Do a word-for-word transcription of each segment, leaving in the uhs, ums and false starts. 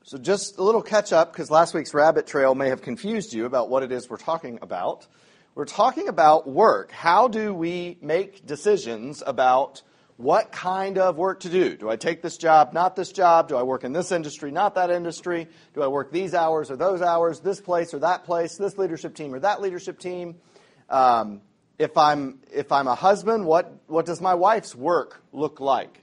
So just a little catch up, because last week's rabbit trail may have confused you about what it is we're talking about. We're talking about work. How do we make decisions about what kind of work to do? Do I take this job, not this job? Do I work in this industry, not that industry? Do I work these hours or those hours, this place or that place, this leadership team or that leadership team? Um, if I'm if I'm a husband, what, what does my wife's work look like?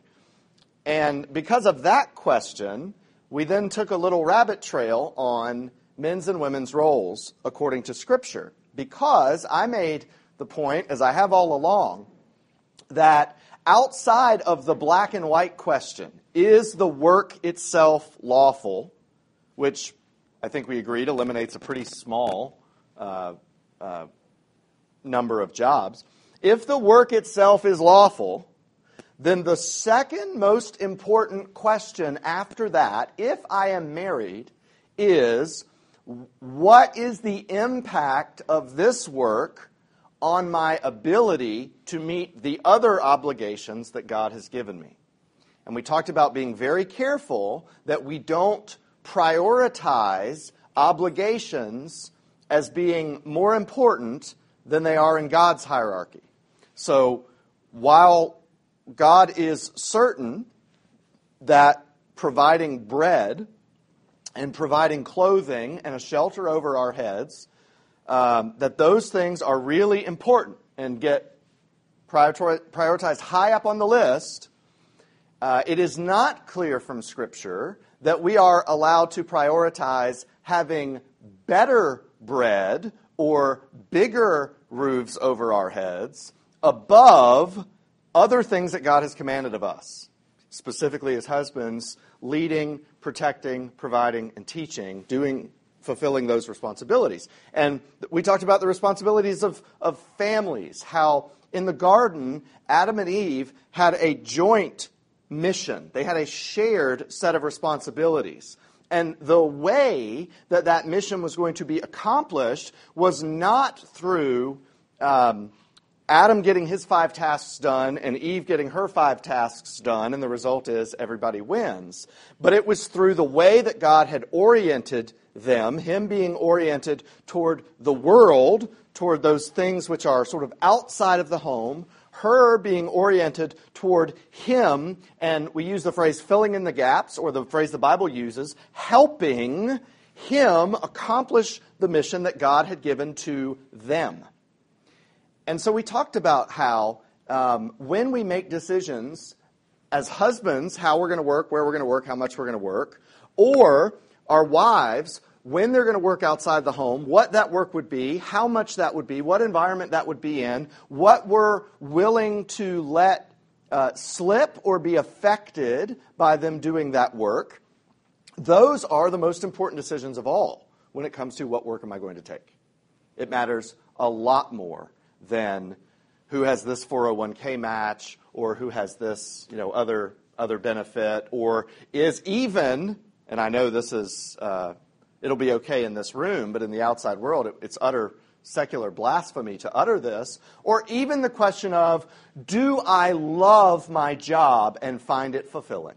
And because of that question, we then took a little rabbit trail on men's and women's roles according to Scripture, because I made the point, as I have all along, that outside of the black and white question, is the work itself lawful, which I think we agreed eliminates a pretty small uh, uh, number of jobs. If the work itself is lawful, then the second most important question after that, if I am married, is what is the impact of this work on my ability to meet the other obligations that God has given me? And we talked about being very careful that we don't prioritize obligations as being more important than they are in God's hierarchy. So while God is certain that providing bread and providing clothing and a shelter over our heads, um, that those things are really important and get prioritized high up on the list, uh, it is not clear from Scripture that we are allowed to prioritize having better bread or bigger roofs over our heads above other things that God has commanded of us, specifically as husbands, leading, protecting, providing, and teaching, doing, fulfilling those responsibilities. And we talked about the responsibilities of, of families, how in the garden, Adam and Eve had a joint mission. They had a shared set of responsibilities. And the way that that mission was going to be accomplished was not through Um, Adam getting his five tasks done and Eve getting her five tasks done, and the result is everybody wins. But it was through the way that God had oriented them, him being oriented toward the world, toward those things which are sort of outside of the home, her being oriented toward him, and we use the phrase filling in the gaps, or the phrase the Bible uses, helping him accomplish the mission that God had given to them. And so we talked about how um, when we make decisions as husbands, how we're going to work, where we're going to work, how much we're going to work, or our wives, when they're going to work outside the home, what that work would be, how much that would be, what environment that would be in, what we're willing to let uh, slip or be affected by them doing that work, those are the most important decisions of all when it comes to what work am I going to take. It matters a lot more than who has this four oh one k match, or who has this, you know, other other benefit, or is even, and I know this is, uh, it'll be okay in this room, but in the outside world, it, it's utter secular blasphemy to utter this, or even the question of, do I love my job and find it fulfilling?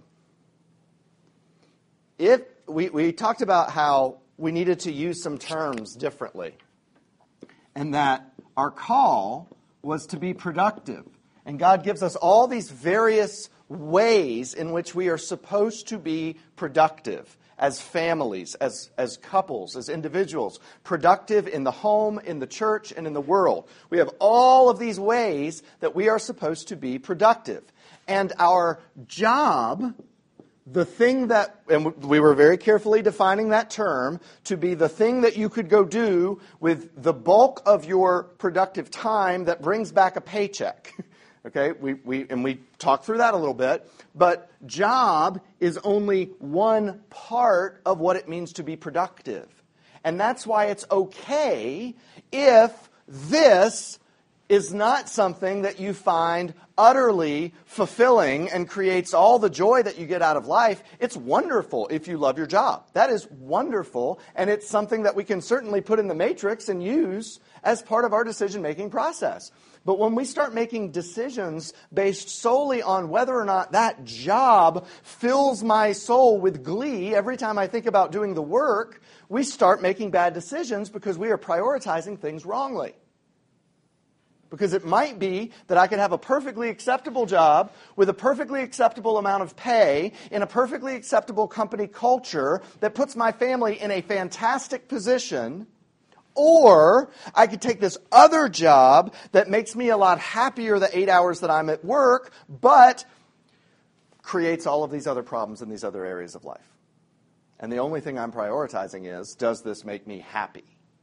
If we, we talked about how we needed to use some terms differently, and that our call was to be productive. And God gives us all these various ways in which we are supposed to be productive as families, as, as couples, as individuals. Productive in the home, in the church, and in the world. We have all of these ways that we are supposed to be productive. And our job, the thing that, and we were very carefully defining that term, to be the thing that you could go do with the bulk of your productive time that brings back a paycheck. Okay, we, we and we talked through that a little bit, but job is only one part of what it means to be productive. And that's why it's okay if this is not something that you find utterly fulfilling and creates all the joy that you get out of life. It's wonderful if you love your job. That is wonderful, and it's something that we can certainly put in the matrix and use as part of our decision-making process. But when we start making decisions based solely on whether or not that job fills my soul with glee every time I think about doing the work, we start making bad decisions because we are prioritizing things wrongly. Because it might be that I could have a perfectly acceptable job with a perfectly acceptable amount of pay in a perfectly acceptable company culture that puts my family in a fantastic position. Or I could take this other job that makes me a lot happier the eight hours that I'm at work, but creates all of these other problems in these other areas of life. And the only thing I'm prioritizing is, does this make me happy?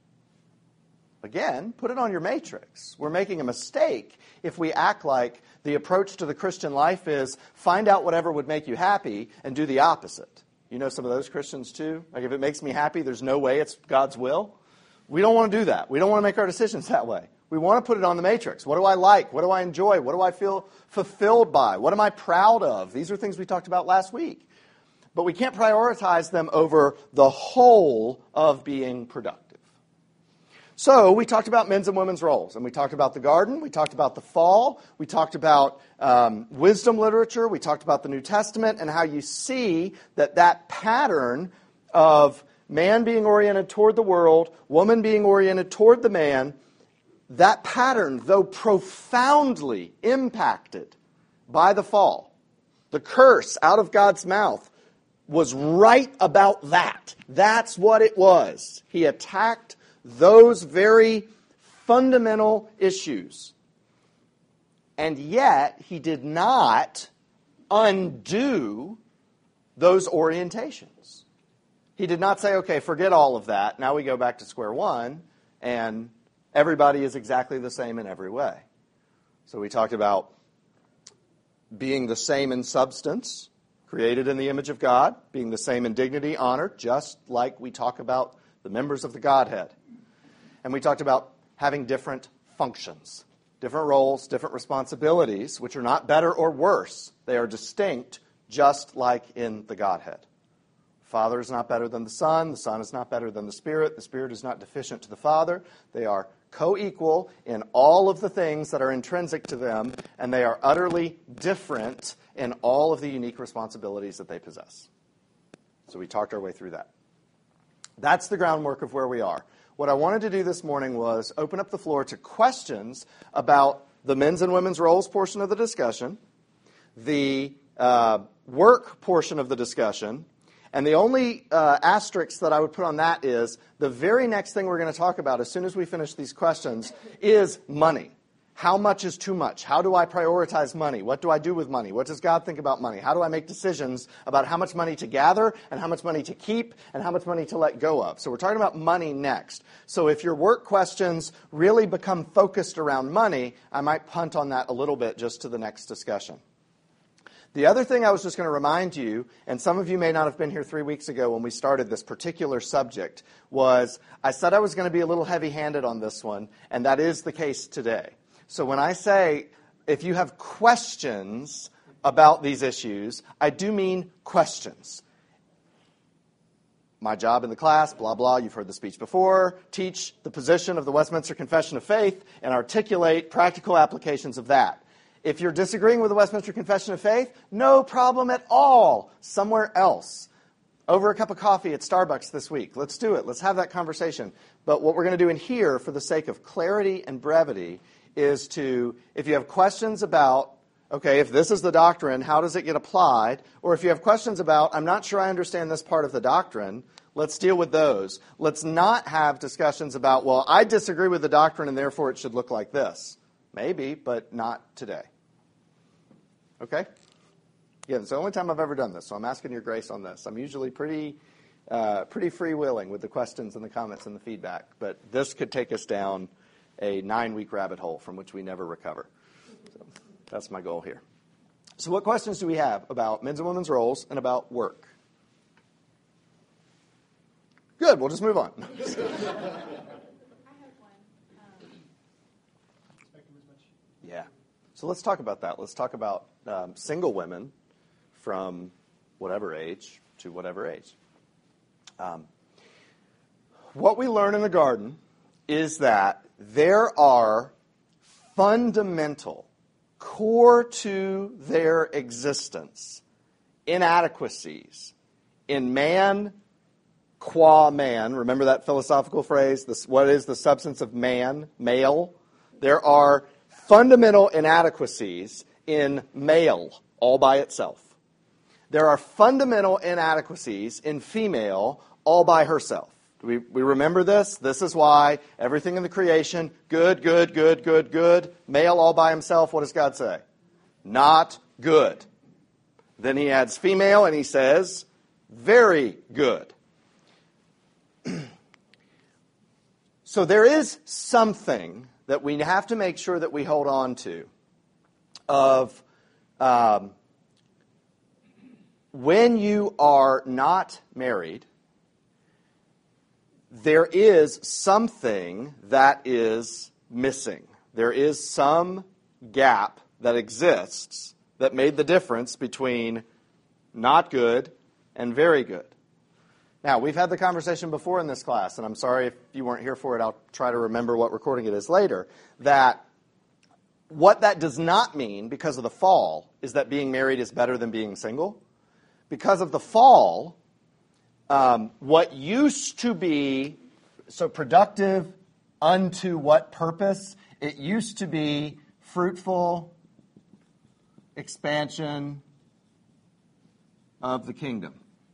Again, put it on your matrix. We're making a mistake if we act like the approach to the Christian life is find out whatever would make you happy and do the opposite. You know some of those Christians too? Like if it makes me happy, there's no way it's God's will. We don't want to do that. We don't want to make our decisions that way. We want to put it on the matrix. What do I like? What do I enjoy? What do I feel fulfilled by? What am I proud of? These are things we talked about last week. But we can't prioritize them over the whole of being productive. So we talked about men's and women's roles, and we talked about the garden, we talked about the fall, we talked about um, wisdom literature, we talked about the New Testament, and how you see that that pattern of man being oriented toward the world, woman being oriented toward the man, that pattern, though profoundly impacted by the fall, the curse out of God's mouth, was right about that. That's what it was. He attacked those very fundamental issues. And yet, he did not undo those orientations. He did not say, okay, forget all of that. Now we go back to square one, and everybody is exactly the same in every way. So we talked about being the same in substance, created in the image of God, being the same in dignity, honor, just like we talk about the members of the Godhead. And we talked about having different functions, different roles, different responsibilities, which are not better or worse. They are distinct, just like in the Godhead. The Father is not better than the Son. The Son is not better than the Spirit. The Spirit is not deficient to the Father. They are co-equal in all of the things that are intrinsic to them, and they are utterly different in all of the unique responsibilities that they possess. So we talked our way through that. That's the groundwork of where we are. What I wanted to do this morning was open up the floor to questions about the men's and women's roles portion of the discussion, the uh, work portion of the discussion, and the only uh, asterisk that I would put on that is the very next thing we're going to talk about as soon as we finish these questions is money. How much is too much? How do I prioritize money? What do I do with money? What does God think about money? How do I make decisions about how much money to gather and how much money to keep and how much money to let go of? So we're talking about money next. So if your work questions really become focused around money, I might punt on that a little bit just to the next discussion. The other thing I was just going to remind you, and some of you may not have been here three weeks ago when we started this particular subject, was I said I was going to be a little heavy-handed on this one, and that is the case today. So when I say, if you have questions about these issues, I do mean questions. My job in the class, blah, blah, you've heard the speech before, teach the position of the Westminster Confession of Faith and articulate practical applications of that. If you're disagreeing with the Westminster Confession of Faith, no problem at all. Somewhere else. Over a cup of coffee at Starbucks this week. Let's do it. Let's have that conversation. But what we're going to do in here, for the sake of clarity and brevity, is to, if you have questions about, okay, if this is the doctrine, how does it get applied? Or if you have questions about, I'm not sure I understand this part of the doctrine, let's deal with those. Let's not have discussions about, well, I disagree with the doctrine and therefore it should look like this. Maybe, but not today. Okay? Again, it's the only time I've ever done this, so I'm asking your grace on this. I'm usually pretty uh, pretty free-willing with the questions and the comments and the feedback, but this could take us down a nine-week rabbit hole from which we never recover. So that's my goal here. So what questions do we have about men's and women's roles and about work? Good, we'll just move on. I have one. Um, So let's talk about that. Let's talk about um, single women from whatever age to whatever age. Um, what we learn in the garden is that there are fundamental, core to their existence, inadequacies in man qua man. Remember that philosophical phrase? This, what is the substance of man? Male. There are fundamental inadequacies in male all by itself. There are fundamental inadequacies in female all by herself. We, we remember this? This is why everything in the creation, good, good, good, good, good. Male all by himself, what does God say? Not good. Then he adds female and he says, very good. So there is something that we have to make sure that we hold on to of um, when you are not married, there is something that is missing. There is some gap that exists that made the difference between not good and very good. Now, we've had the conversation before in this class, and I'm sorry if you weren't here for it. I'll try to remember what recording it is later, that what that does not mean because of the fall is that being married is better than being single. Because of the fall, um, what used to be so productive unto what purpose? It used to be fruitful expansion of the kingdom.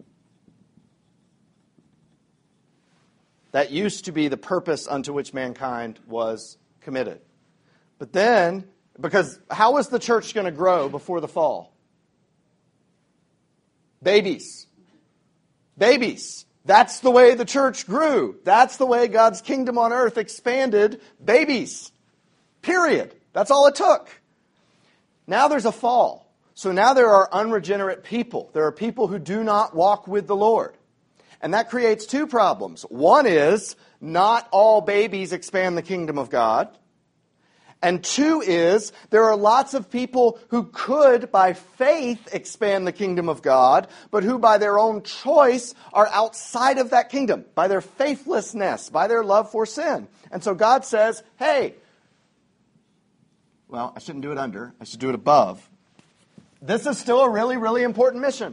That used to be the purpose unto which mankind was committed. But then, because how was the church going to grow before the fall? Babies. Babies. That's the way the church grew. That's the way God's kingdom on earth expanded. Babies. Period. That's all it took. Now there's a fall. So now there are unregenerate people. There are people who do not walk with the Lord. And that creates two problems. One is, not all babies expand the kingdom of God. And two is, there are lots of people who could, by faith, expand the kingdom of God, but who by their own choice are outside of that kingdom, by their faithlessness, by their love for sin. And so God says, hey, well, I shouldn't do it under, I should do it above. This is still a really, really important mission.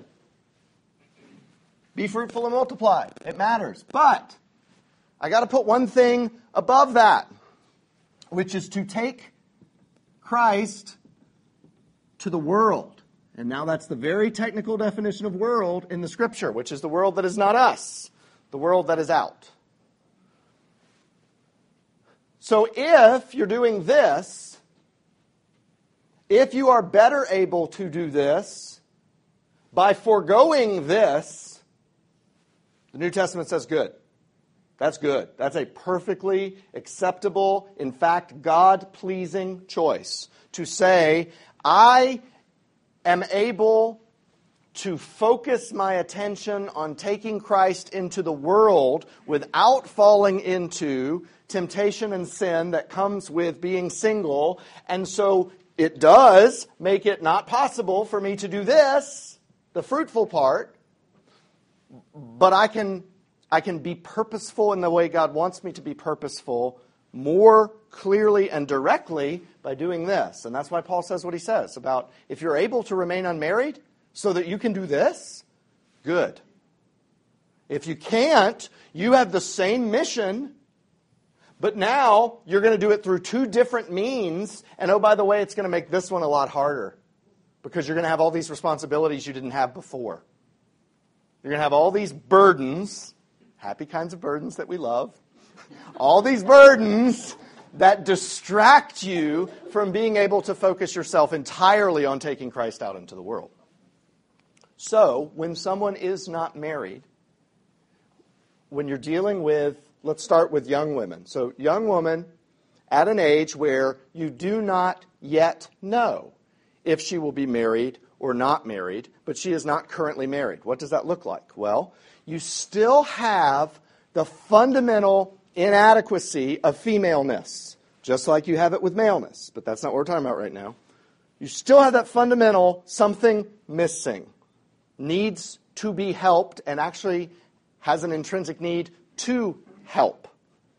Be fruitful and multiply. It matters. But I got to put one thing above that, which is to take Christ to the world. And now that's the very technical definition of world in the Scripture, which is the world that is not us, the world that is out. So if you're doing this, if you are better able to do this by foregoing this, the New Testament says good. That's good. That's a perfectly acceptable, in fact, God-pleasing choice. To say, I am able to focus my attention on taking Christ into the world without falling into temptation and sin that comes with being single. And so it does make it not possible for me to do this, the fruitful part. But I can I can be purposeful in the way God wants me to be purposeful more clearly and directly by doing this. And that's why Paul says what he says about if you're able to remain unmarried so that you can do this, good. If you can't, you have the same mission, but now you're going to do it through two different means. And oh, by the way, it's going to make this one a lot harder because you're going to have all these responsibilities you didn't have before. You're going to have all these burdens, happy kinds of burdens that we love, all these burdens that distract you from being able to focus yourself entirely on taking Christ out into the world. So, when someone is not married, when you're dealing with, let's start with young women. So, young woman at an age where you do not yet know if she will be married or not married, but she is not currently married. What does that look like? Well, you still have the fundamental inadequacy of femaleness, just like you have it with maleness. But that's not what we're talking about right now. You still have that fundamental something missing. Needs to be helped and actually has an intrinsic need to help.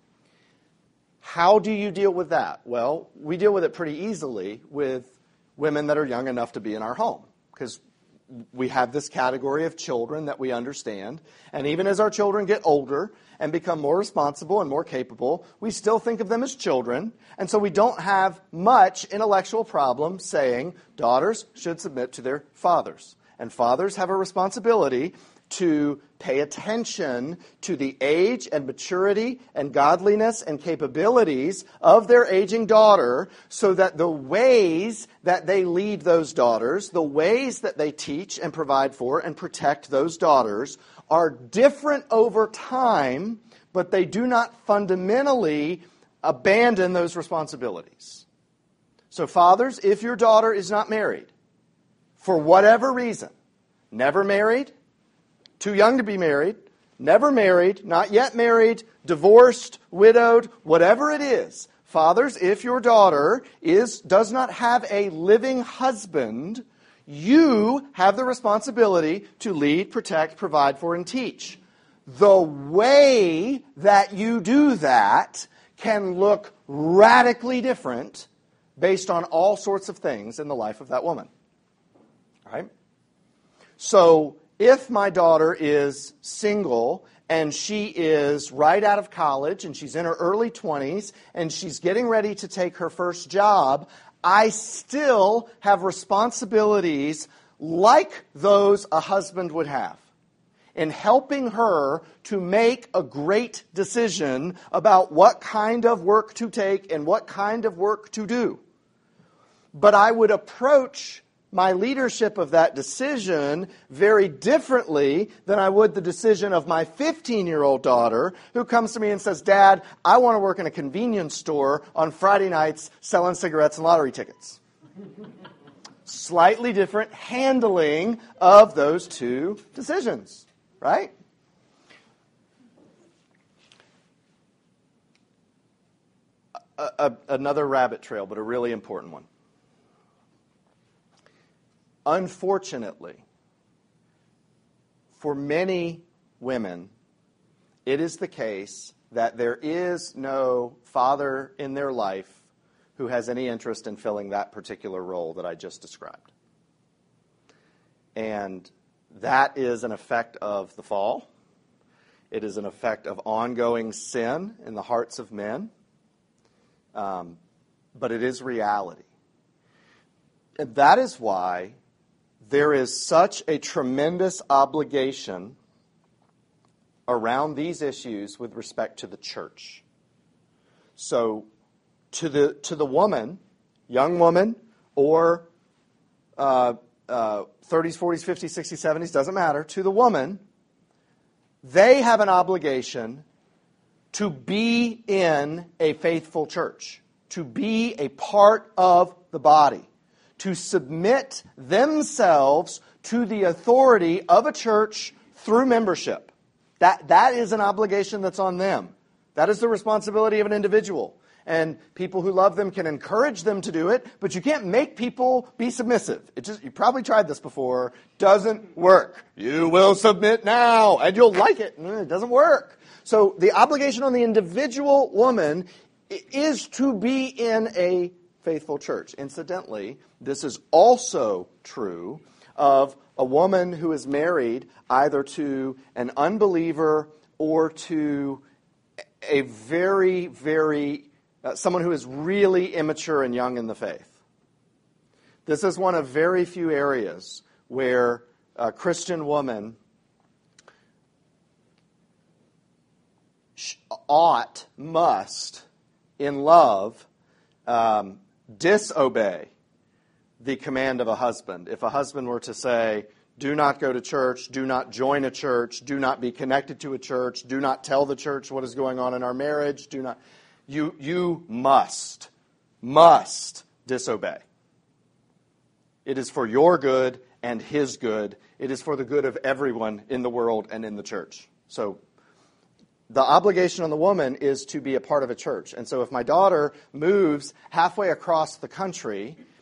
How do you deal with that? Well, we deal with it pretty easily with women that are young enough to be in our home, because we have this category of children that we understand. And even as our children get older and become more responsible and more capable, we still think of them as children. And so we don't have much intellectual problem saying daughters should submit to their fathers. And fathers have a responsibility to pay attention to the age and maturity and godliness and capabilities of their aging daughter, so that the ways that they lead those daughters, the ways that they teach and provide for and protect those daughters are different over time, but they do not fundamentally abandon those responsibilities. So fathers, if your daughter is not married, for whatever reason, never married, too young to be married, never married, not yet married, divorced, widowed, whatever it is. Fathers, if your daughter is does not have a living husband, you have the responsibility to lead, protect, provide for, and teach. The way that you do that can look radically different based on all sorts of things in the life of that woman. All right? So, if my daughter is single and she is right out of college and she's in her early twenties and she's getting ready to take her first job, I still have responsibilities like those a husband would have in helping her to make a great decision about what kind of work to take and what kind of work to do. But I would approach my leadership of that decision very differently than I would the decision of my fifteen-year-old daughter who comes to me and says, Dad, I want to work in a convenience store on Friday nights selling cigarettes and lottery tickets. Slightly different handling of those two decisions, right? A, a, another rabbit trail, but a really important one. Unfortunately, for many women, it is the case that there is no father in their life who has any interest in filling that particular role that I just described. And that is an effect of the fall. It is an effect of ongoing sin in the hearts of men. Um, but it is reality. And that is why there is such a tremendous obligation around these issues with respect to the church. So, to the to the woman, young woman, or uh, uh, thirties, forties, fifties, sixties, seventies, doesn't matter, to the woman, they have an obligation to be in a faithful church, to be a part of the body, to submit themselves to the authority of a church through membership. That, that is an obligation that's on them. That is the responsibility of an individual. And people who love them can encourage them to do it, but you can't make people be submissive. It just, you probably tried this before. Doesn't work. You will submit now, and you'll like it. It doesn't work. So the obligation on the individual woman is to be in a faithful church. Incidentally, this is also true of a woman who is married either to an unbeliever or to a very, very, uh, someone who is really immature and young in the faith. This is one of very few areas where a Christian woman ought, must, in love, um, disobey the command of a husband. If a husband were to say, do not go to church, do not join a church, do not be connected to a church, do not tell the church what is going on in our marriage, do not, you, you must, must disobey. It is for your good and his good. It is for the good of everyone in the world and in the church. So the obligation on the woman is to be a part of a church. And so if my daughter moves halfway across the country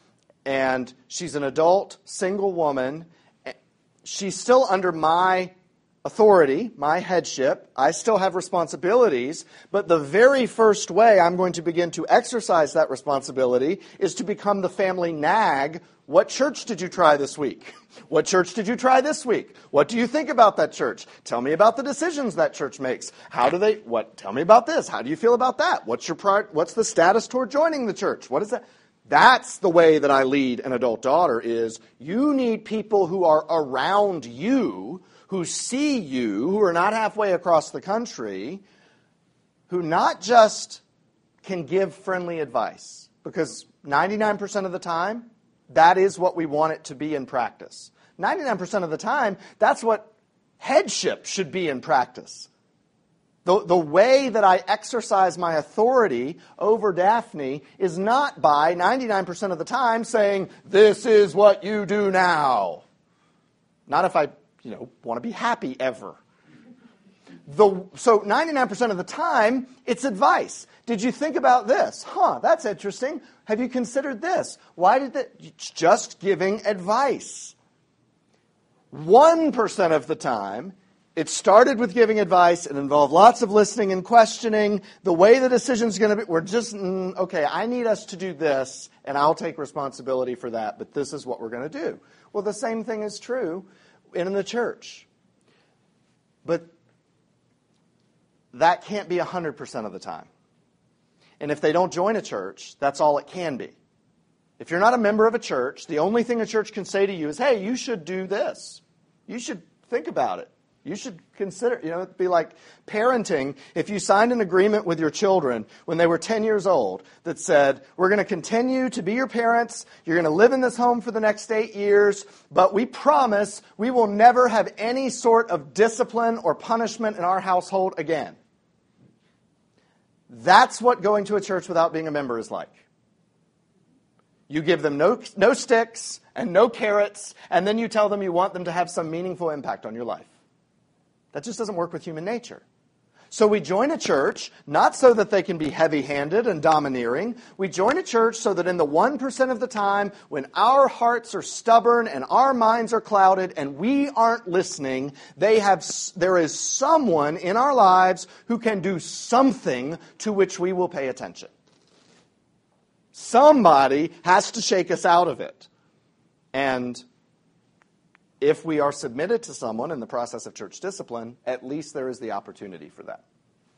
and she's an adult, single woman. She's still under my authority, my headship. I still have responsibilities, but the very first way I'm going to begin to exercise that responsibility is to become the family nag. What church did you try this week? What church did you try this week? What do you think about that church? Tell me about the decisions that church makes. How do they, what, tell me about this. How do you feel about that? What's your pri- what's the status toward joining the church? What is that? That's the way that I lead an adult daughter is you need people who are around you, who see you, who are not halfway across the country, who not just can give friendly advice, because ninety-nine percent of the time, that is what we want it to be in practice. ninety-nine percent of the time, that's what headship should be in practice. The, the way that I exercise my authority over Daphne is not by ninety-nine percent of the time saying, this is what you do now. Not if I, you know, want to be happy ever. The, so ninety-nine percent of the time, it's advice. Did you think about this? Huh, that's interesting. Have you considered this? Why did that? It's just giving advice. one percent of the time, it started with giving advice. It involved lots of listening and questioning. The way the decision's going to be, we're just, mm, okay, I need us to do this, and I'll take responsibility for that, but this is what we're going to do. Well, the same thing is true in the church. But that can't be one hundred percent of the time. And if they don't join a church, that's all it can be. If you're not a member of a church, the only thing a church can say to you is, hey, you should do this. You should think about it. You should consider, you know, it'd be like parenting. If you signed an agreement with your children when they were ten years old that said, we're going to continue to be your parents, you're going to live in this home for the next eight years, but we promise we will never have any sort of discipline or punishment in our household again. That's what going to a church without being a member is like. You give them no, no sticks and no carrots, and then you tell them you want them to have some meaningful impact on your life. That just doesn't work with human nature. So we join a church, not so that they can be heavy-handed and domineering. We join a church so that in the one percent of the time, when our hearts are stubborn and our minds are clouded and we aren't listening, they have, there is someone in our lives who can do something to which we will pay attention. Somebody has to shake us out of it. And if we are submitted to someone in the process of church discipline, at least there is the opportunity for that.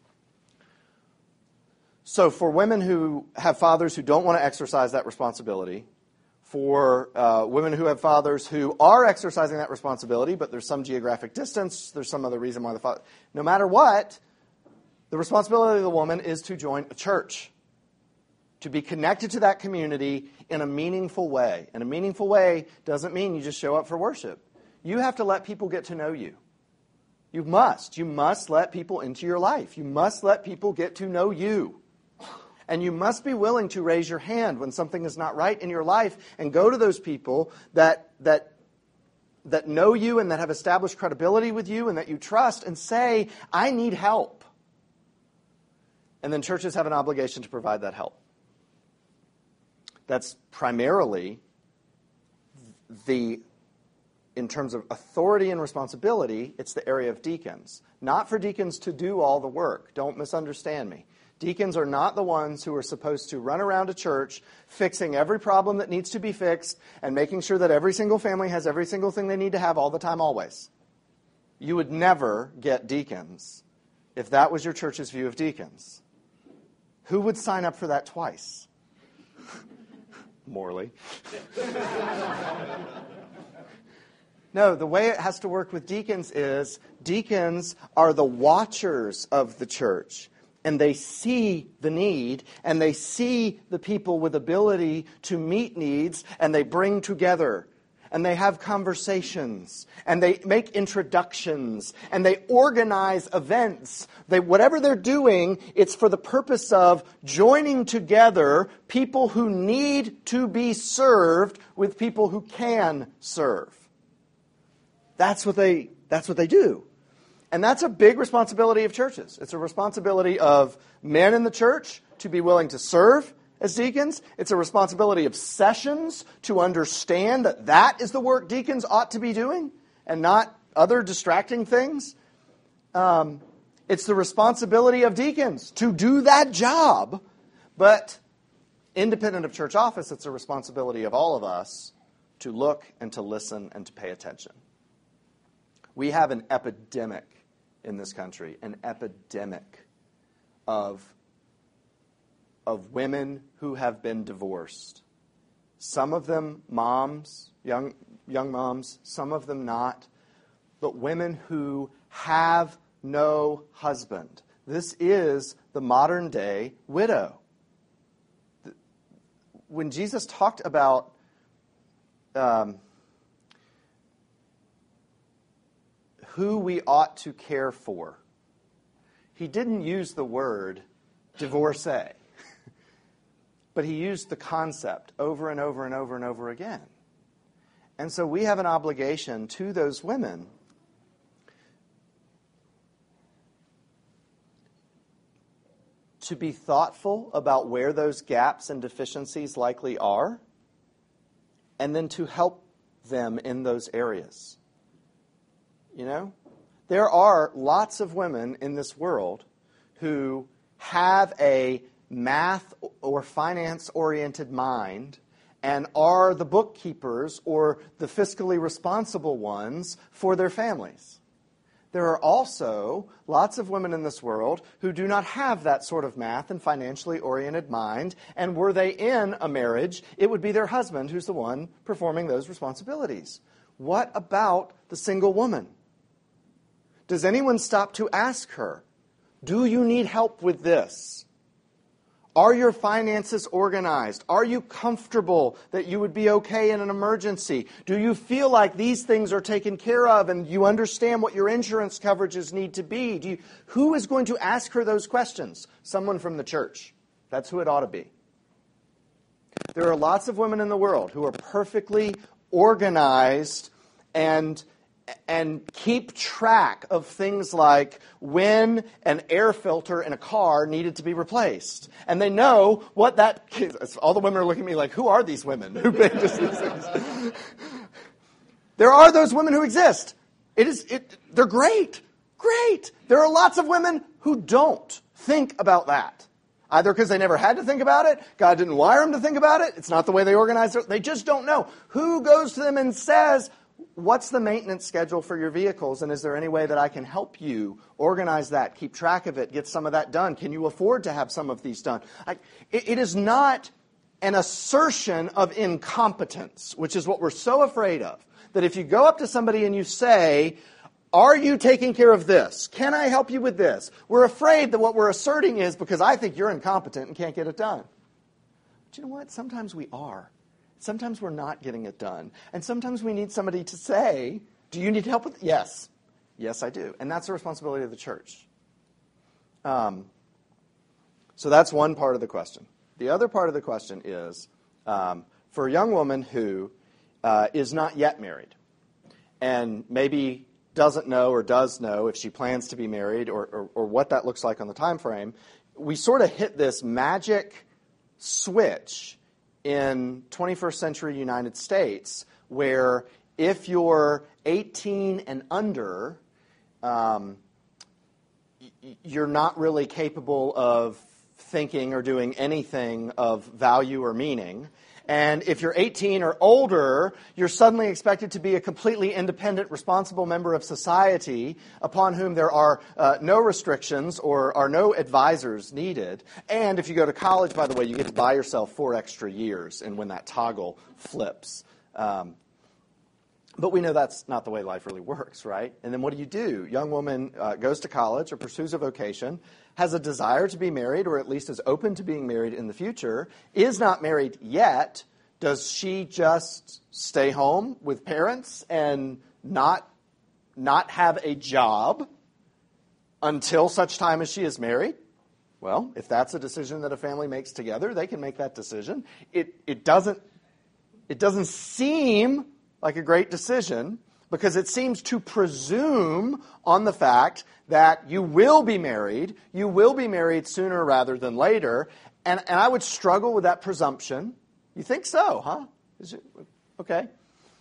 So for women who have fathers who don't want to exercise that responsibility, for uh, women who have fathers who are exercising that responsibility, but there's some geographic distance, there's some other reason why the father... No matter what, the responsibility of the woman is to join a church, to be connected to that community in a meaningful way. And a meaningful way doesn't mean you just show up for worship. You have to let people get to know you. You must. You must let people into your life. You must let people get to know you. And you must be willing to raise your hand when something is not right in your life and go to those people that that that know you and that have established credibility with you and that you trust and say, I need help. And then churches have an obligation to provide that help. That's primarily the... In terms of authority and responsibility, it's the area of deacons. Not for deacons to do all the work. Don't misunderstand me. Deacons are not the ones who are supposed to run around a church fixing every problem that needs to be fixed and making sure that every single family has every single thing they need to have all the time, always. You would never get deacons if that was your church's view of deacons. Who would sign up for that twice? Morley. No, the way it has to work with deacons is deacons are the watchers of the church. And they see the need, and they see the people with ability to meet needs, and they bring together. And they have conversations, and they make introductions, and they organize events. They, whatever they're doing, it's for the purpose of joining together people who need to be served with people who can serve. That's what they, that's what they do. And that's a big responsibility of churches. It's a responsibility of men in the church to be willing to serve as deacons. It's a responsibility of sessions to understand that that is the work deacons ought to be doing and not other distracting things. Um, it's the responsibility of deacons to do that job. But independent of church office, it's a responsibility of all of us to look and to listen and to pay attention. We have an epidemic in this country, an epidemic of, of women who have been divorced. Some of them moms, young, young moms, some of them not, but women who have no husband. This is the modern day widow. When Jesus talked about um, who we ought to care for, he didn't use the word divorcee, but he used the concept over and over and over and over again. And so we have an obligation to those women to be thoughtful about where those gaps and deficiencies likely are, and then to help them in those areas. You know? There are lots of women in this world who have a math or finance-oriented mind and are the bookkeepers or the fiscally responsible ones for their families. There are also lots of women in this world who do not have that sort of math and financially oriented mind, and were they in a marriage, it would be their husband who's the one performing those responsibilities. What about the single woman? Does anyone stop to ask her, do you need help with this? Are your finances organized? Are you comfortable that you would be okay in an emergency? Do you feel like these things are taken care of and you understand what your insurance coverages need to be? Do you, who is going to ask her those questions? Someone from the church. That's who it ought to be. There are lots of women in the world who are perfectly organized and and keep track of things like when an air filter in a car needed to be replaced. And they know what that... All the women are looking at me like, who are these women who make these things? There are those women who exist. It is. It, they're great. Great. There are lots of women who don't think about that. Either because they never had to think about it, God didn't wire them to think about it, it's not the way they organize it, they just don't know. Who goes to them and says, what's the maintenance schedule for your vehicles, and is there any way that I can help you organize that, keep track of it, get some of that done? Can you afford to have some of these done? I, it, it is not an assertion of incompetence, which is what we're so afraid of, that if you go up to somebody and you say, are you taking care of this? Can I help you with this? We're afraid that what we're asserting is because I think you're incompetent and can't get it done. But you know what? Sometimes we are. Sometimes we're not getting it done. And sometimes we need somebody to say, do you need help with it? Yes. Yes, I do. And that's the responsibility of the church. Um, so that's one part of the question. The other part of the question is, um, for a young woman who uh, is not yet married and maybe doesn't know or does know if she plans to be married or, or, or what that looks like on the time frame, we sort of hit this magic switch in twenty-first century United States, where if you're eighteen and under, um, you're not really capable of thinking or doing anything of value or meaning. And if you're eighteen or older, you're suddenly expected to be a completely independent, responsible member of society upon whom there are uh, no restrictions or are no advisors needed. And if you go to college, by the way, you get to buy yourself four extra years and when that toggle flips. Um, but we know that's not the way life really works, right? And then what do you do? Young woman uh, goes to college or pursues a vocation, has a desire to be married, or at least is open to being married in the future, is not married yet. Does she just stay home with parents and not, not have a job until such time as she is married? Well, if that's a decision that a family makes together, they can make that decision. It, it doesn't, it doesn't seem like a great decision, because it seems to presume on the fact that you will be married, you will be married sooner rather than later, And, and I would struggle with that presumption. You think so, huh? Is it, okay.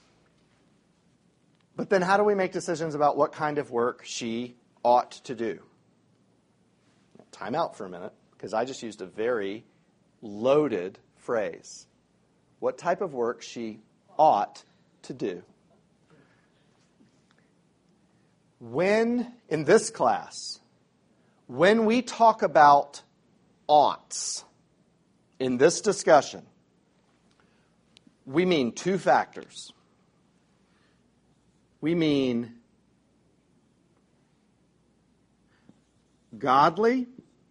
But then how do we make decisions about what kind of work she ought to do? Time out for a minute, because I just used a very loaded phrase. What type of work she ought to do. When, in this class, when we talk about oughts in this discussion, we mean two factors. We mean godly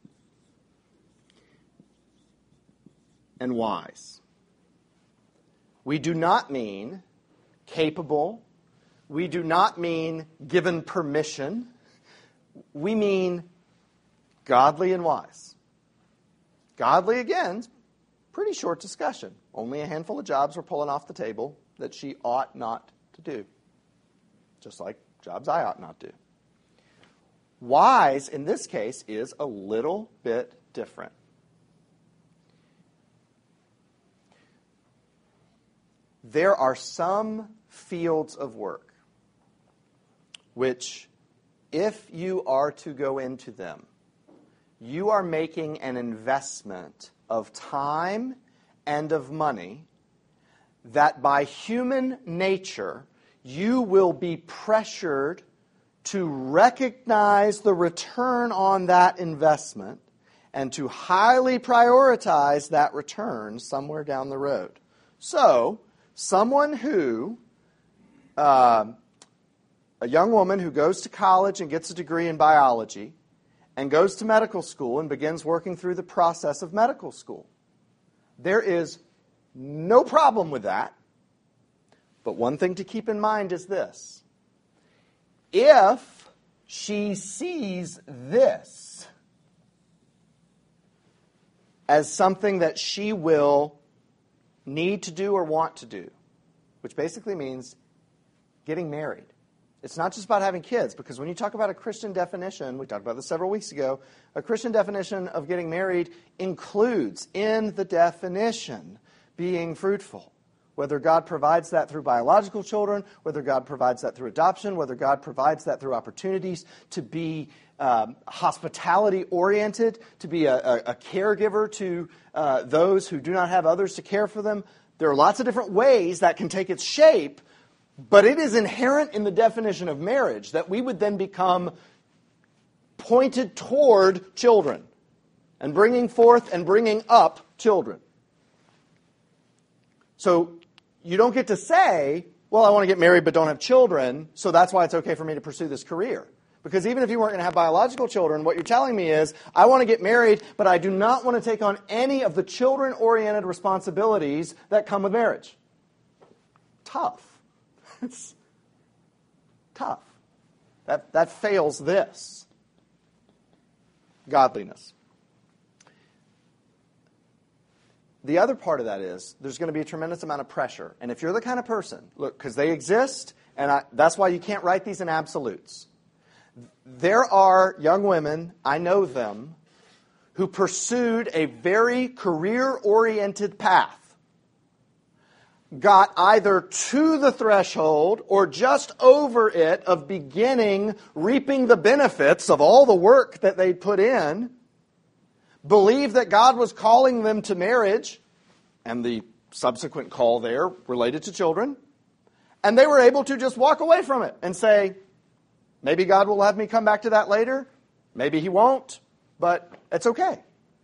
and wise. We do not mean capable. We do not mean given permission. We mean godly and wise. Godly, again, pretty short discussion. Only a handful of jobs we're pulling off the table that she ought not to do. Just like jobs I ought not do. Wise, in this case, is a little bit different. There are some fields of work which, if you are to go into them, you are making an investment of time and of money that by human nature you will be pressured to recognize the return on that investment and to highly prioritize that return somewhere down the road. So, someone who, uh, a young woman who goes to college and gets a degree in biology and goes to medical school and begins working through the process of medical school. There is no problem with that. But one thing to keep in mind is this. If she sees this as something that she will need to do or want to do, which basically means getting married. It's not just about having kids, because when you talk about a Christian definition, we talked about this several weeks ago, a Christian definition of getting married includes in the definition being fruitful. Whether God provides that through biological children, whether God provides that through adoption, whether God provides that through opportunities to be um, hospitality-oriented, to be a, a, a caregiver to uh, those who do not have others to care for them. There are lots of different ways that can take its shape, but it is inherent in the definition of marriage that we would then become pointed toward children and bringing forth and bringing up children. So you don't get to say, well, I want to get married but don't have children, so that's why it's okay for me to pursue this career. Because even if you weren't going to have biological children, what you're telling me is, I want to get married, but I do not want to take on any of the children-oriented responsibilities that come with marriage. Tough. It's tough. That, that fails this. Godliness. The other part of that is there's going to be a tremendous amount of pressure. And if you're the kind of person, look, because they exist, and I, that's why you can't write these in absolutes. There are young women, I know them, who pursued a very career-oriented path, got either to the threshold or just over it of beginning reaping the benefits of all the work that they'd put in, believed that God was calling them to marriage, and the subsequent call there related to children, and they were able to just walk away from it and say, maybe God will have me come back to that later, maybe He won't, but it's okay.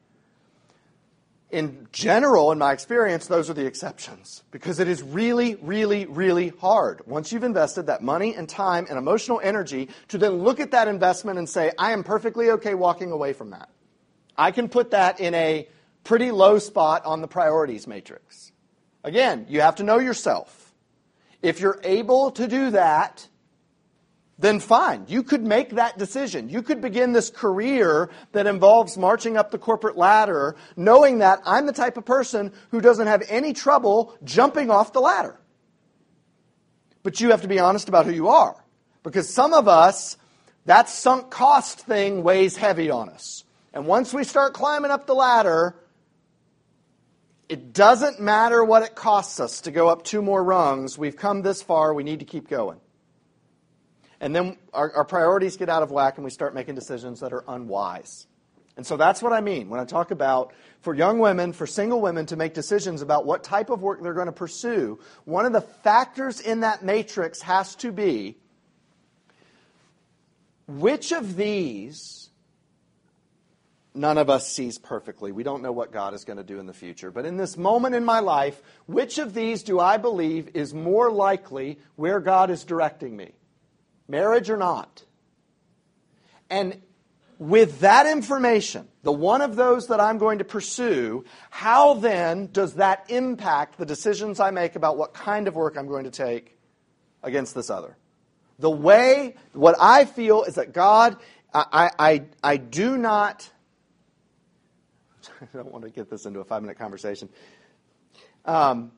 In general, in my experience, those are the exceptions, because it is really, really, really hard once you've invested that money and time and emotional energy to then look at that investment and say, I am perfectly okay walking away from that. I can put that in a pretty low spot on the priorities matrix. Again, you have to know yourself. If you're able to do that, then fine. You could make that decision. You could begin this career that involves marching up the corporate ladder, knowing that I'm the type of person who doesn't have any trouble jumping off the ladder. But you have to be honest about who you are. Because some of us, that sunk cost thing weighs heavy on us. And once we start climbing up the ladder, It doesn't matter what it costs us to go up two more rungs. We've come this far. We need to keep going. And then our, our priorities get out of whack and we start making decisions that are unwise. And so that's what I mean when I talk about for young women, for single women to make decisions about what type of work they're going to pursue. One of the factors in that matrix has to be which of these none of us sees perfectly. We don't know what God is going to do in the future. But in this moment in my life, which of these do I believe is more likely where God is directing me? Marriage or not? And with that information, the one of those that I'm going to pursue, how then does that impact the decisions I make about what kind of work I'm going to take against this other? The way, what I feel is that God, I, I, I do not, I don't want to get this into a five-minute conversation. Um,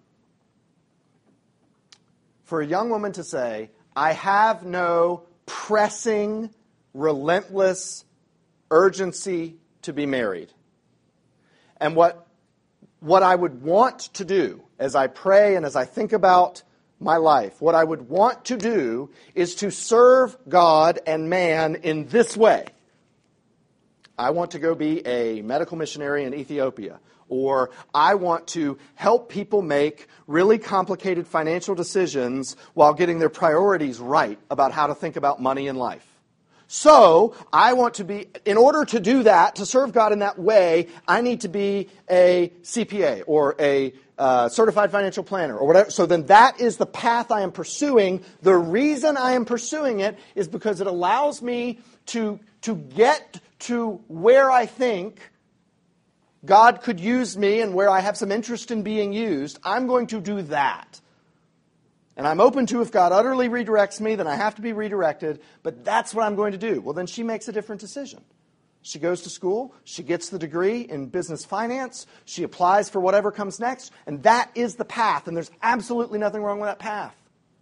for a young woman to say, I have no pressing, relentless urgency to be married. And what, what I would want to do as I pray and as I think about my life, what I would want to do is to serve God and man in this way. I want to go be a medical missionary in Ethiopia, or I want to help people make really complicated financial decisions while getting their priorities right about how to think about money in life. So, I want to be, in order to do that, to serve God in that way, I need to be a C P A or a uh, certified financial planner or whatever. So then that is the path I am pursuing. The reason I am pursuing it is because it allows me to, to get to where I think God could use me and where I have some interest in being used. I'm going to do that. And I'm open to if God utterly redirects me, then I have to be redirected. But that's what I'm going to do. Well, then she makes a different decision. She goes to school. She gets the degree in business finance. She applies for whatever comes next. And that is the path. And there's absolutely nothing wrong with that path.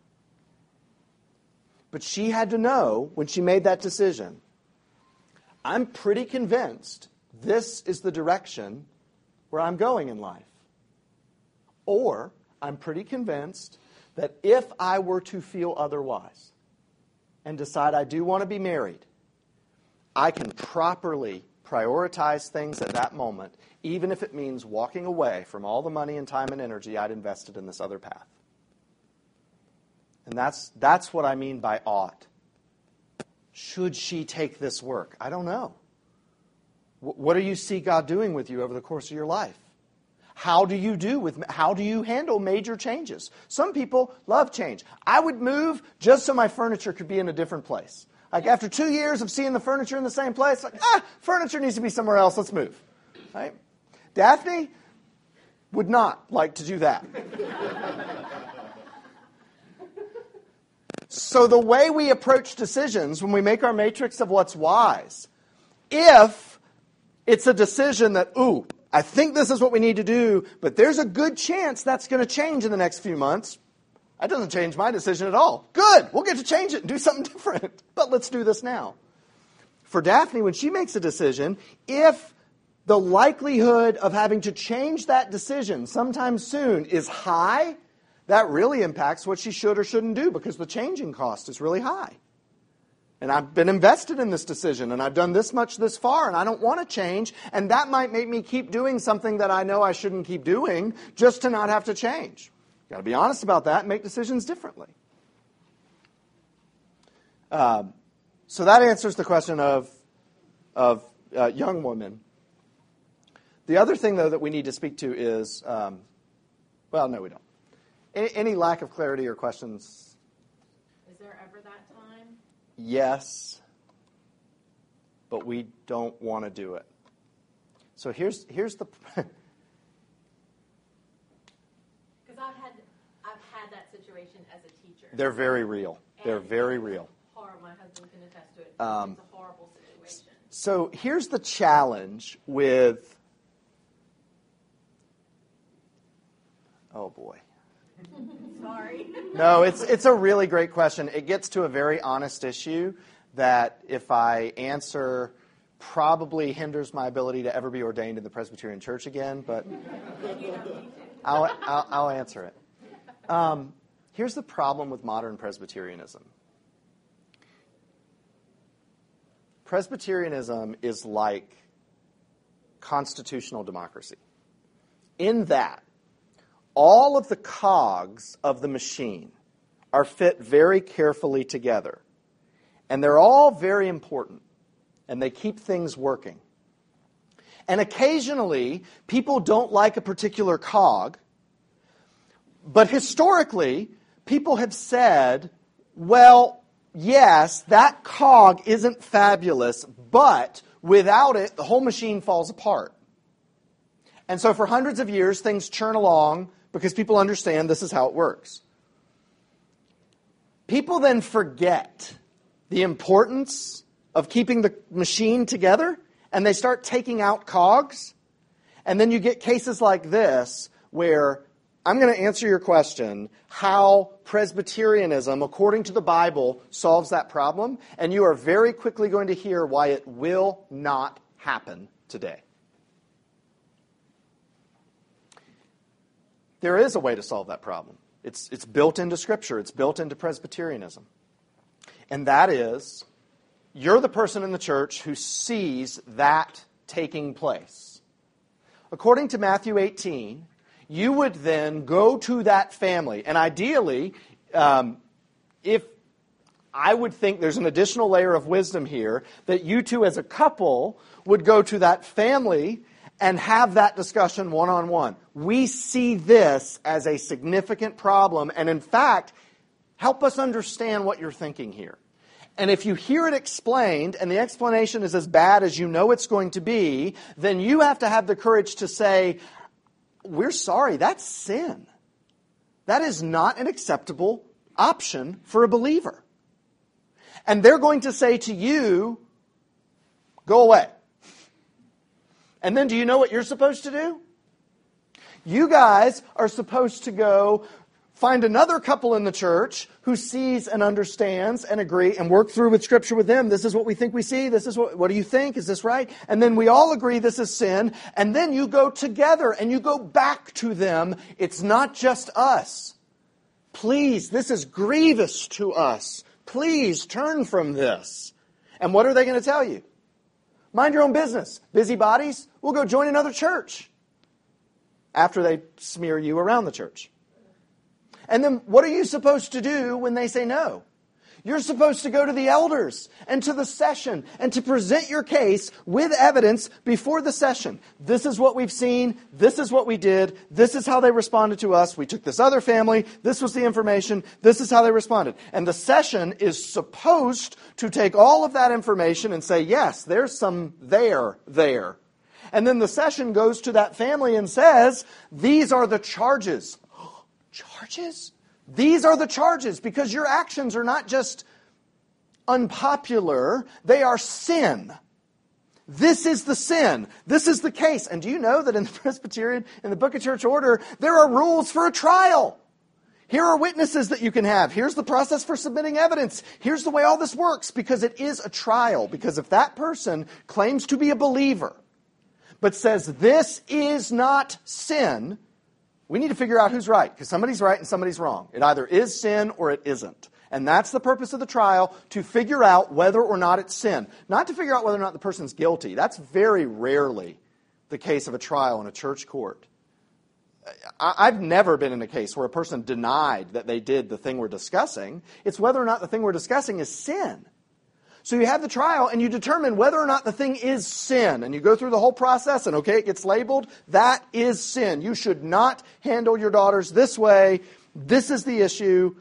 But she had to know when she made that decision, I'm pretty convinced this is the direction where I'm going in life. Or I'm pretty convinced that if I were to feel otherwise and decide I do want to be married, I can properly prioritize things at that moment, even if it means walking away from all the money and time and energy I'd invested in this other path. And that's, that's what I mean by ought. Should she take this work? I don't know. W- what do you see God doing with you over the course of your life? How do you do with, how do you handle major changes? Some people love change. I would move just so my furniture could be in a different place. Like after two years of seeing the furniture in the same place, like, ah, furniture needs to be somewhere else, let's move. Right? Daphne would not like to do that. So the way we approach decisions when we make our matrix of what's wise, if it's a decision that, ooh, I think this is what we need to do, but there's a good chance that's going to change in the next few months, that doesn't change my decision at all. Good, we'll get to change it and do something different, but let's do this now. For Daphne, when she makes a decision, if the likelihood of having to change that decision sometime soon is high, that really impacts what she should or shouldn't do because the changing cost is really high. And I've been invested in this decision, and I've done this much this far, and I don't want to change, and that might make me keep doing something that I know I shouldn't keep doing just to not have to change. You've got to be honest about that and make decisions differently. Um, so that answers the question of, of uh, young women. The other thing, though, that we need to speak to is, um, well, no, we don't. Any, any lack of clarity or questions? Is there ever that time? Yes, but we don't want to do it. So here's here's the. Because I've had I've had that situation as a teacher. They're very real. They're And very it's real. Horrible. My husband can attest to it. Um, it's a horrible situation. So here's the challenge with. Oh boy. Sorry. No, it's it's a really great question. It gets to a very honest issue that if I answer probably hinders my ability to ever be ordained in the Presbyterian Church again, but I'll, I'll, I'll answer it. Um, here's the problem with modern Presbyterianism. Presbyterianism is like constitutional democracy, in that all of the cogs of the machine are fit very carefully together. And they're all very important. And they keep things working. And occasionally, people don't like a particular cog. But historically, people have said, well, yes, that cog isn't fabulous, but without it, the whole machine falls apart. And so for hundreds of years, things churn along because people understand this is how it works. People then forget the importance of keeping the machine together, and they start taking out cogs. And then you get cases like this where I'm going to answer your question, how Presbyterianism, according to the Bible, solves that problem. And you are very quickly going to hear why it will not happen today. There is a way to solve that problem. It's, it's built into Scripture. It's built into Presbyterianism. And that is, you're the person in the church who sees that taking place. According to Matthew eighteen, you would then go to that family. And ideally, um, if I would think there's an additional layer of wisdom here, that you two as a couple would go to that family and have that discussion one-on-one. We see this as a significant problem, and in fact, help us understand what you're thinking here. And if you hear it explained, and the explanation is as bad as you know it's going to be, then you have to have the courage to say, we're sorry, that's sin. That is not an acceptable option for a believer. And they're going to say to you, go away. And then do you know what you're supposed to do? You guys are supposed to go find another couple in the church who sees and understands and agree and work through with Scripture with them. This is what we think we see. This is what, what do you think? Is this right? And then we all agree this is sin. And then you go together and you go back to them. It's not just us. Please, this is grievous to us. Please turn from this. And what are they going to tell you? Mind your own business. Busybodies, we'll go join another church. After they smear you around the church. And then what are you supposed to do when they say no? You're supposed to go to the elders and to the session and to present your case with evidence before the session. This is what we've seen. This is what we did. This is how they responded to us. We took this other family. This was the information. This is how they responded. And the session is supposed to take all of that information and say, yes, there's some there, there. And then the session goes to that family and says, these are the charges. Charges? These are the charges, because your actions are not just unpopular, they are sin. This is the sin. This is the case. And do you know that in the Presbyterian, in the Book of Church Order, there are rules for a trial? Here are witnesses that you can have. Here's the process for submitting evidence. Here's the way all this works, because it is a trial. Because if that person claims to be a believer, but says this is not sin, we need to figure out who's right, because somebody's right and somebody's wrong. It either is sin or it isn't. And that's the purpose of the trial, to figure out whether or not it's sin. Not to figure out whether or not the person's guilty. That's very rarely the case of a trial in a church court. I've never been in a case where a person denied that they did the thing we're discussing. It's whether or not the thing we're discussing is sin. So you have the trial and you determine whether or not the thing is sin. And you go through the whole process and, okay, it gets labeled. That is sin. You should not handle your daughters this way. This is the issue.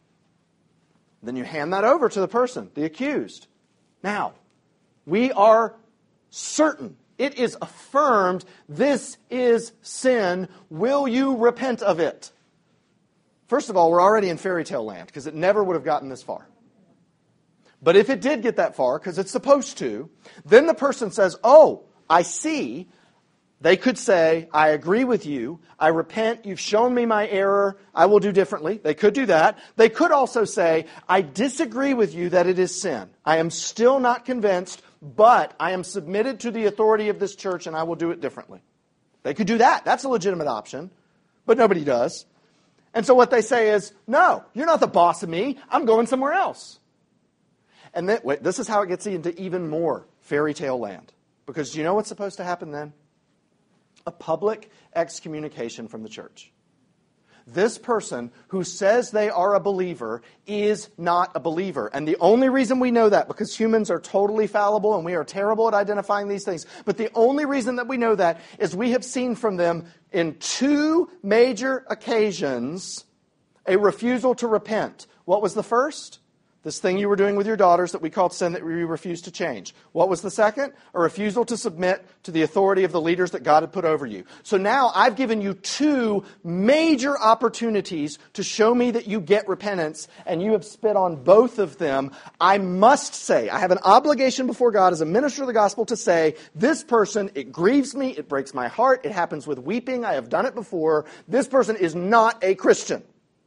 Then you hand that over to the person, the accused. Now, we are certain. It is affirmed. This is sin. Will you repent of it? First of all, we're already in fairy tale land, because it never would have gotten this far. But if it did get that far, because it's supposed to, then the person says, oh, I see. They could say, I agree with you. I repent. You've shown me my error. I will do differently. They could do that. They could also say, I disagree with you that it is sin. I am still not convinced, but I am submitted to the authority of this church and I will do it differently. They could do that. That's a legitimate option, but nobody does. And so what they say is, no, you're not the boss of me. I'm going somewhere else. And then, wait, this is how it gets into even more fairy tale land. Because do you know what's supposed to happen then? A public excommunication from the church. This person who says they are a believer is not a believer. And the only reason we know that, because humans are totally fallible and we are terrible at identifying these things, but the only reason that we know that is we have seen from them in two major occasions a refusal to repent. What was the first? This thing you were doing with your daughters that we called sin that we refused to change. What was the second? A refusal to submit to the authority of the leaders that God had put over you. So now I've given you two major opportunities to show me that you get repentance, and you have spit on both of them. I must say, I have an obligation before God as a minister of the gospel to say, this person, it grieves me, it breaks my heart, it happens with weeping, I have done it before. This person is not a Christian.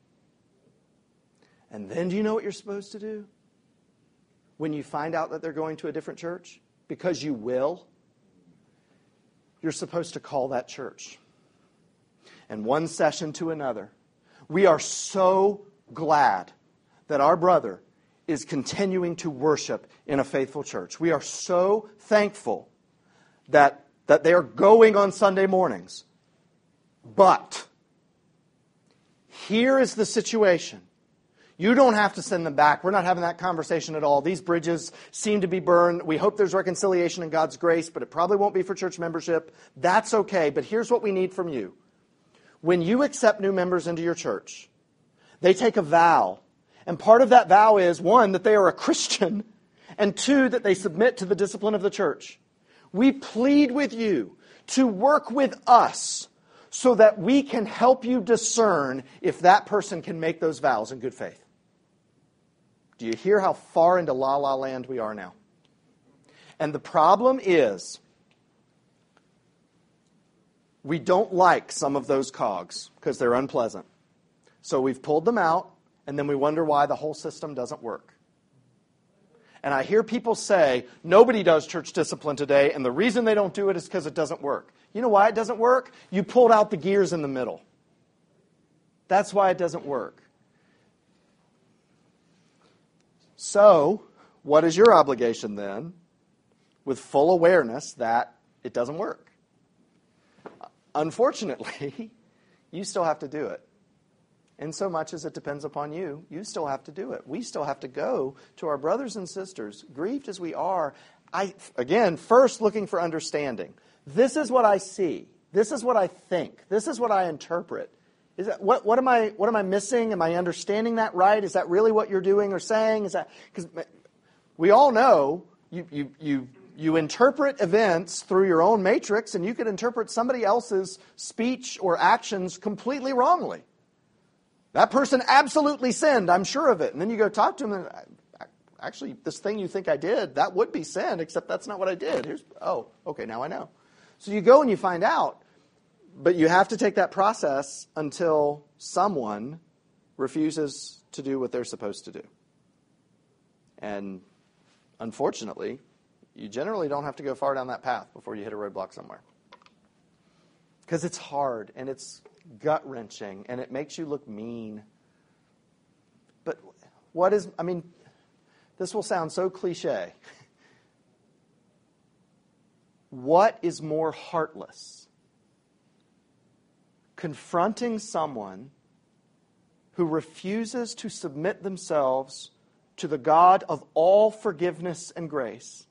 And then do you know what you're supposed to do? When you find out that they're going to a different church, because you will, you're supposed to call that church. And one session to another, we are so glad that our brother is continuing to worship in a faithful church. We are so thankful that, that they are going on Sunday mornings. But here is the situation. You don't have to send them back. We're not having that conversation at all. These bridges seem to be burned. We hope there's reconciliation in God's grace, but it probably won't be for church membership. That's okay, but here's what we need from you. When you accept new members into your church, they take a vow. And part of that vow is, one, that they are a Christian, and two, that they submit to the discipline of the church. We plead with you to work with us so that we can help you discern if that person can make those vows in good faith. Do you hear how far into la-la land we are now? And the problem is, we don't like some of those cogs because they're unpleasant. So we've pulled them out, and then we wonder why the whole system doesn't work. And I hear people say, nobody does church discipline today, and the reason they don't do it is because it doesn't work. You know why it doesn't work? You pulled out the gears in the middle. That's why it doesn't work. So, what is your obligation then, with full awareness that it doesn't work? Unfortunately, you still have to do it. In so much as it depends upon you, you still have to do it. We still have to go to our brothers and sisters, grieved as we are. I, again, first looking for understanding. This is what I see. This is what I think. This is what I interpret. Is that what? What am I? What am I missing? Am I understanding that right? Is that really what you're doing or saying? Is that because we all know you you you you interpret events through your own matrix, and you could interpret somebody else's speech or actions completely wrongly. That person absolutely sinned. I'm sure of it. And then you go talk to them, and actually, this thing you think I did, that would be sin, except that's not what I did. Here's oh, okay, now I know. So you go and you find out. But you have to take that process until someone refuses to do what they're supposed to do. And unfortunately, you generally don't have to go far down that path before you hit a roadblock somewhere. Because it's hard, and it's gut-wrenching, and it makes you look mean. But what is, I mean, this will sound so cliche. What is more heartless? Confronting someone who refuses to submit themselves to the God of all forgiveness and grace,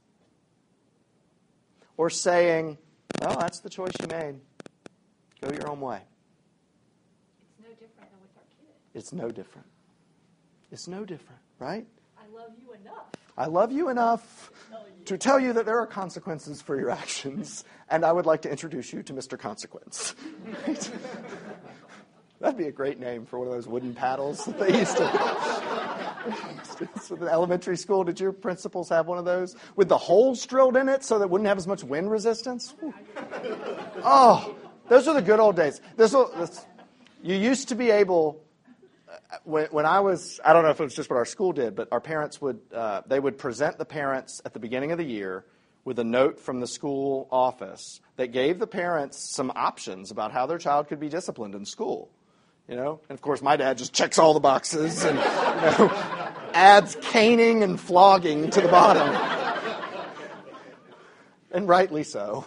or saying, well, that's the choice you made. Go your own way. It's no different than with our kids. It's no different. It's no different, right? I love you enough. I love you enough to tell you that there are consequences for your actions, and I would like to introduce you to Mister Consequence. Right? That'd be a great name for one of those wooden paddles that they used to. So in elementary school, did your principals have one of those with the holes drilled in it so that it wouldn't have as much wind resistance? Oh, those are the good old days. This will, this, you used to be able. When, when I was, I don't know if it was just what our school did, but our parents would, uh, they would present the parents at the beginning of the year with a note from the school office that gave the parents some options about how their child could be disciplined in school. You know, and of course my dad just checks all the boxes and, you know, adds caning and flogging to the bottom. And rightly so.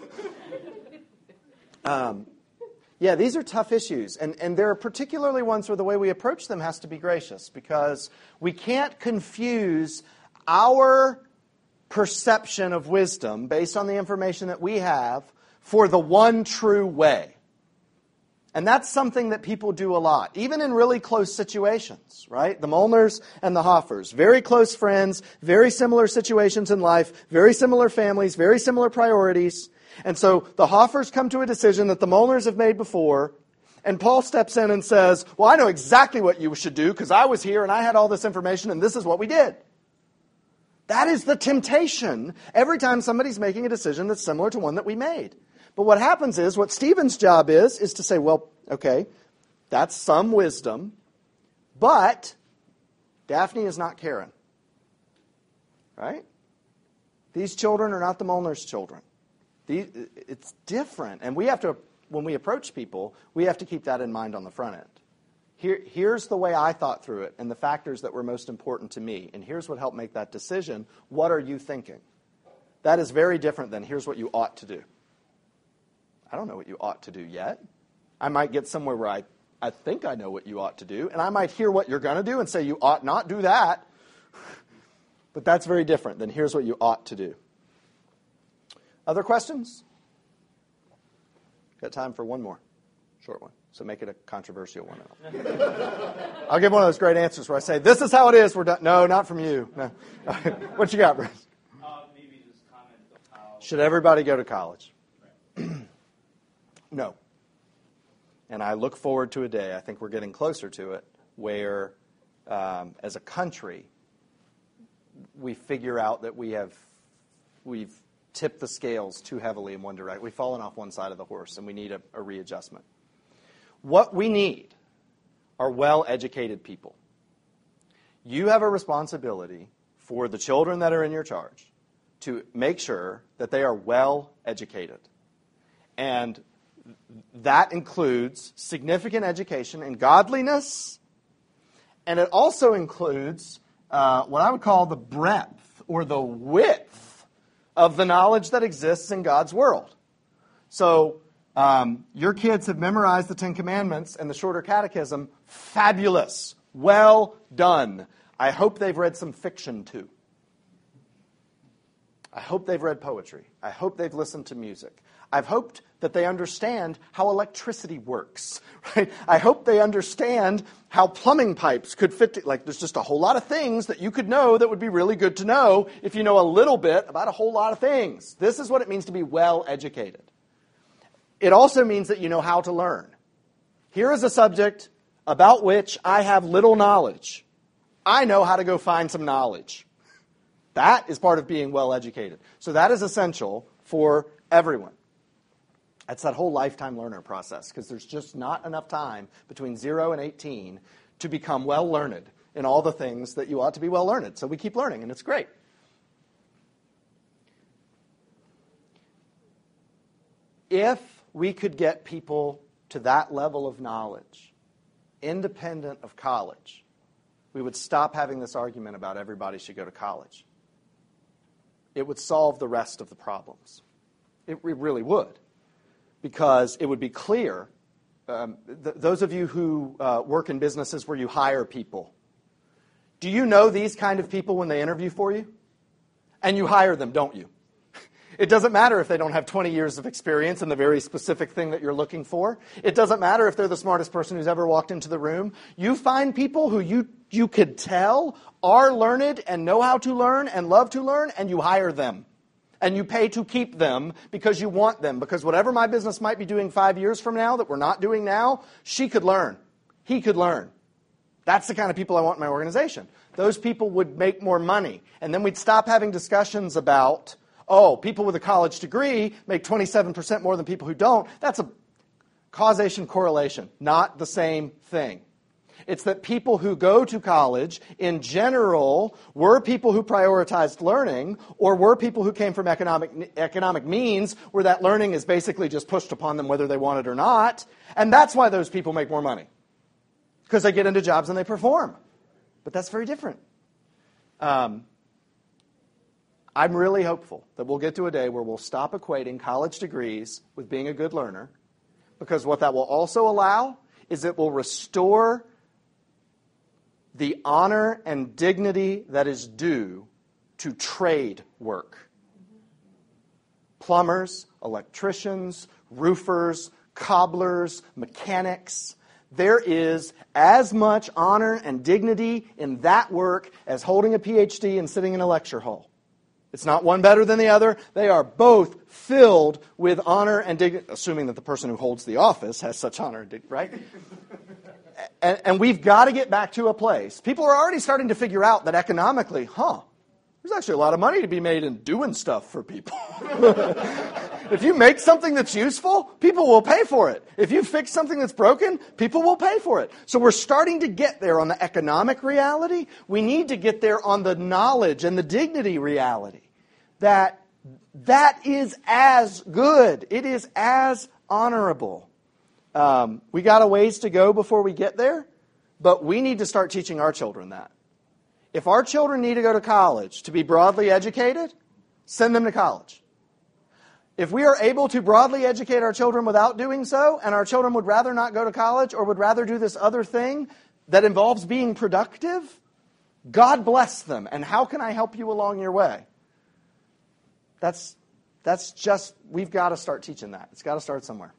Um, yeah, these are tough issues. And, and there are particularly ones where the way we approach them has to be gracious, because we can't confuse our perception of wisdom based on the information that we have for the one true way. And that's something that people do a lot, even in really close situations, right? The Molnars and the Hoffers, very close friends, very similar situations in life, very similar families, very similar priorities. And so the Hoffers come to a decision that the Molnars have made before, and Paul steps in and says, well, I know exactly what you should do because I was here and I had all this information and this is what we did. That is the temptation every time somebody's making a decision that's similar to one that we made. But what happens is, what Stephen's job is, is to say, well, okay, that's some wisdom, but Daphne is not Karen. Right? These children are not the Molnar's children. These, it's different. And we have to, when we approach people, we have to keep that in mind on the front end. Here, here's the way I thought through it and the factors that were most important to me. And here's what helped make that decision. What are you thinking? That is very different than here's what you ought to do. I don't know what you ought to do yet. I might get somewhere where I, I think I know what you ought to do, and I might hear what you're going to do and say you ought not do that. But that's very different than here's what you ought to do. Other questions? Got time for one more short one. So make it a controversial one. I'll give one of those great answers where I say, this is how it is. We're done. No, not from you. No. What you got, Bruce? Uh, maybe just comment of how... Should everybody go to college? No. And I look forward to a day, I think we're getting closer to it, where um, as a country, we figure out that we have, we've tipped the scales too heavily in one direction. We've fallen off one side of the horse, and we need a, a readjustment. What we need are well-educated people. You have a responsibility for the children that are in your charge to make sure that they are well-educated. And that includes significant education in godliness, and it also includes uh, what I would call the breadth or the width of the knowledge that exists in God's world. So um, your kids have memorized the Ten Commandments and the Shorter Catechism. Fabulous. Well done. I hope they've read some fiction too. I hope they've read poetry. I hope they've listened to music. I've hoped that they understand how electricity works. Right? I hope they understand how plumbing pipes could fit. To, like, there's just a whole lot of things that you could know that would be really good to know if you know a little bit about a whole lot of things. This is what it means to be well educated. It also means that you know how to learn. Here is a subject about which I have little knowledge. I know how to go find some knowledge. That is part of being well educated. So that is essential for everyone. That's that whole lifetime learner process, because there's just not enough time between zero and eighteen to become well learned in all the things that you ought to be well learned. So we keep learning, and it's great. If we could get people to that level of knowledge, independent of college, we would stop having this argument about everybody should go to college. It would solve the rest of the problems. It, it really would. Because it would be clear, um, th- those of you who uh, work in businesses where you hire people, do you know these kind of people when they interview for you? And you hire them, don't you? It doesn't matter if they don't have twenty years of experience in the very specific thing that you're looking for. It doesn't matter if they're the smartest person who's ever walked into the room. You find people who you, you could tell are learned and know how to learn and love to learn, and you hire them. And you pay to keep them because you want them. Because whatever my business might be doing five years from now that we're not doing now, she could learn. He could learn. That's the kind of people I want in my organization. Those people would make more money. And then we'd stop having discussions about, oh, people with a college degree make twenty-seven percent more than people who don't. That's a causation correlation, not the same thing. It's that people who go to college, in general, were people who prioritized learning, or were people who came from economic economic means where that learning is basically just pushed upon them whether they want it or not. And that's why those people make more money. Because they get into jobs and they perform. But that's very different. Um, I'm really hopeful that we'll get to a day where we'll stop equating college degrees with being a good learner. Because what that will also allow is it will restore the honor and dignity that is due to trade work. Plumbers, electricians, roofers, cobblers, mechanics. There is as much honor and dignity in that work as holding a P H D and sitting in a lecture hall. It's not one better than the other. They are both filled with honor and dignity, assuming that the person who holds the office has such honor and dignity, right? And, and we've got to get back to a place. People are already starting to figure out that economically, huh, there's actually a lot of money to be made in doing stuff for people. If you make something that's useful, people will pay for it. If you fix something that's broken, people will pay for it. So we're starting to get there on the economic reality. We need to get there on the knowledge and the dignity reality. That that is as good. It is as honorable. Um, we got a ways to go before we get there, but we need to start teaching our children that. If our children need to go to college to be broadly educated, send them to college. If we are able to broadly educate our children without doing so, and our children would rather not go to college or would rather do this other thing that involves being productive, God bless them. And how can I help you along your way? That's, that's just, we've got to start teaching that. It's got to start somewhere.